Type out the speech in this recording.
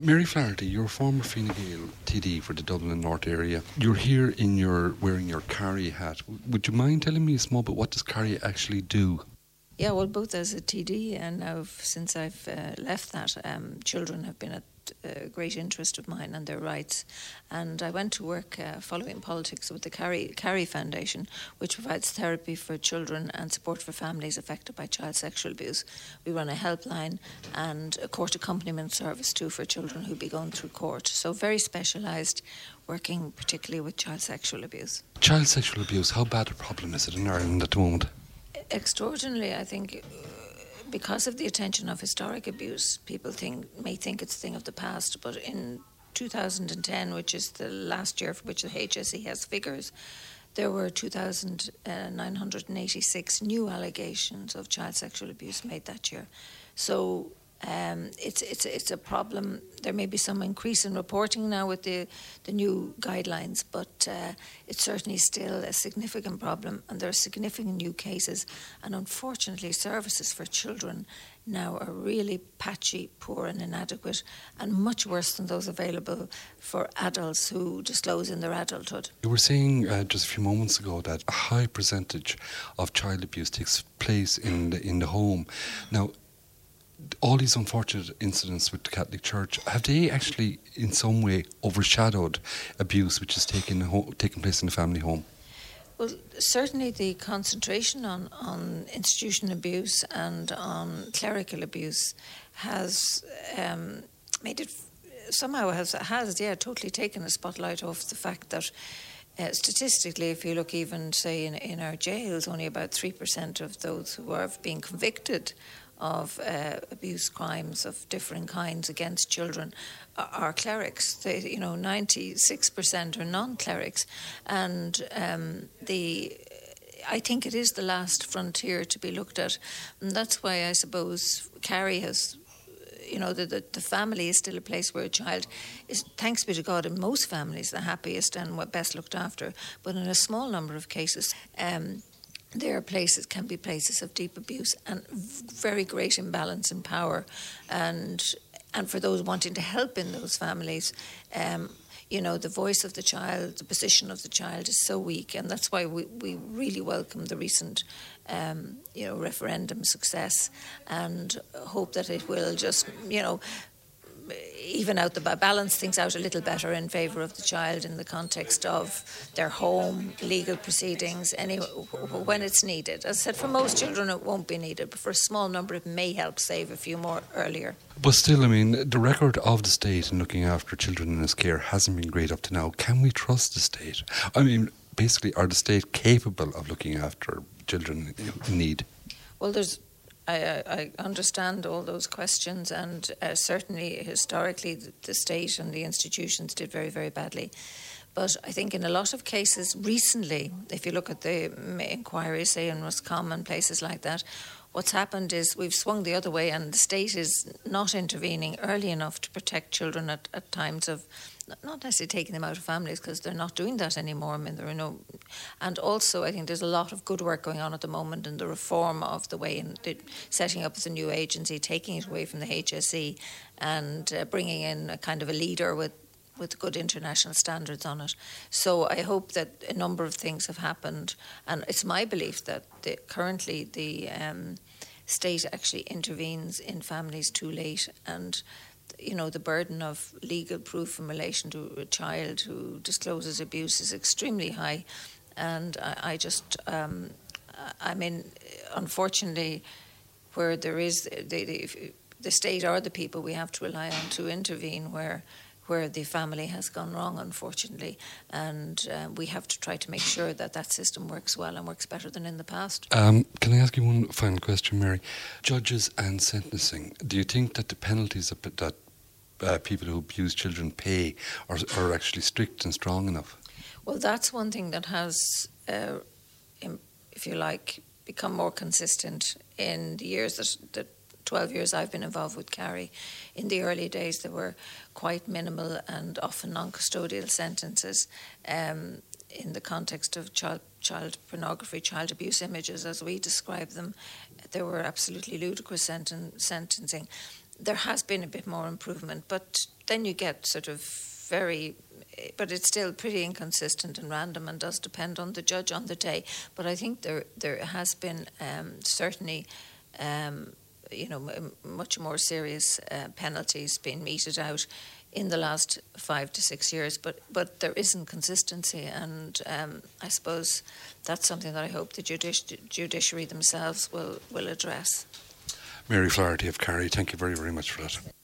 Mary Flaherty, you're a former Fine Gael TD for the Dublin North area. You're here wearing your Carry hat. Would you mind telling me a small bit, what does Carry actually do? Yeah, well, both as a TD and now since I've left that, children have been a great interest of mine and their rights. And I went to work following politics with the Carry Foundation, which provides therapy for children and support for families affected by child sexual abuse. We run a helpline and a court accompaniment service too for children who be going through court. So very specialised, working particularly with child sexual abuse. Child sexual abuse, how bad a problem is it in Ireland at the moment? Extraordinarily, I think, because of the attention of historic abuse, people may think it's a thing of the past. But in 2010, which is the last year for which the HSE has figures, there were 2,986 new allegations of child sexual abuse made that year. So it's a problem. There may be some increase in reporting now with the new guidelines, but it's certainly still a significant problem, and there are significant new cases. And unfortunately, services for children now are really patchy, poor and inadequate, and much worse than those available for adults who disclose in their adulthood. You were saying just a few moments ago that a high percentage of child abuse takes place in the home. Now, all these unfortunate incidents with the Catholic Church, have they actually in some way overshadowed abuse which is taking place in the family home? Well, certainly the concentration on institutional abuse and on clerical abuse has made it somehow has totally taken a spotlight off the fact that statistically, if you look even, say, in our jails, only about 3% of those who are being convicted of abuse crimes of different kinds against children are clerics. 96% are non-clerics. And I think it is the last frontier to be looked at. And that's why I suppose Carrie has, the family is still a place where a child is, thanks be to God, in most families, the happiest and best looked after. But in a small number of cases, can be places of deep abuse and very great imbalance in power, and for those wanting to help in those families, the voice of the child, the position of the child is so weak, and that's why we really welcome the recent referendum success and hope that it will just even out balance things out a little better in favour of the child in the context of their home, legal proceedings, when it's needed. As I said, for most children it won't be needed, but for a small number it may help save a few more earlier. But still, the record of the state in looking after children in its care hasn't been great up to now. Can we trust the state? Basically, are the state capable of looking after children in need? Well, I understand all those questions, and certainly historically the state and the institutions did very, very badly. But I think in a lot of cases recently, if you look at the inquiries, say in Roscommon and places like that, what's happened is we've swung the other way, and the state is not intervening early enough to protect children at times of not necessarily taking them out of families, because they're not doing that anymore. There are no, and also I think there's a lot of good work going on at the moment in the reform of the way in the setting up of the new agency, taking it away from the HSE and bringing in a kind of a leader with good international standards on it. So I hope that a number of things have happened, and it's my belief that currently the state actually intervenes in families too late, and the burden of legal proof in relation to a child who discloses abuse is extremely high. And unfortunately, where there is the state are the people we have to rely on to intervene where the family has gone wrong, unfortunately, and we have to try to make sure that system works well and works better than in the past. Can I ask you one final question, Mary? Judges and sentencing, do you think that the penalties that people who abuse children pay are actually strict and strong enough? Well, that's one thing that has, if you like, become more consistent in the years that 12 years I've been involved with Carrie. In the early days, there were quite minimal and often non-custodial sentences in the context of child pornography, child abuse images, as we describe them. There were absolutely ludicrous sentencing. there has been a bit more improvement, but then you get sort of but it's still pretty inconsistent and random and does depend on the judge on the day. But I think there has been certainly much more serious penalties being meted out in the last 5 to 6 years, but there isn't consistency, and I suppose that's something that I hope the judiciary themselves will address. Mary Flaherty of Kerry, thank you very, very much for that.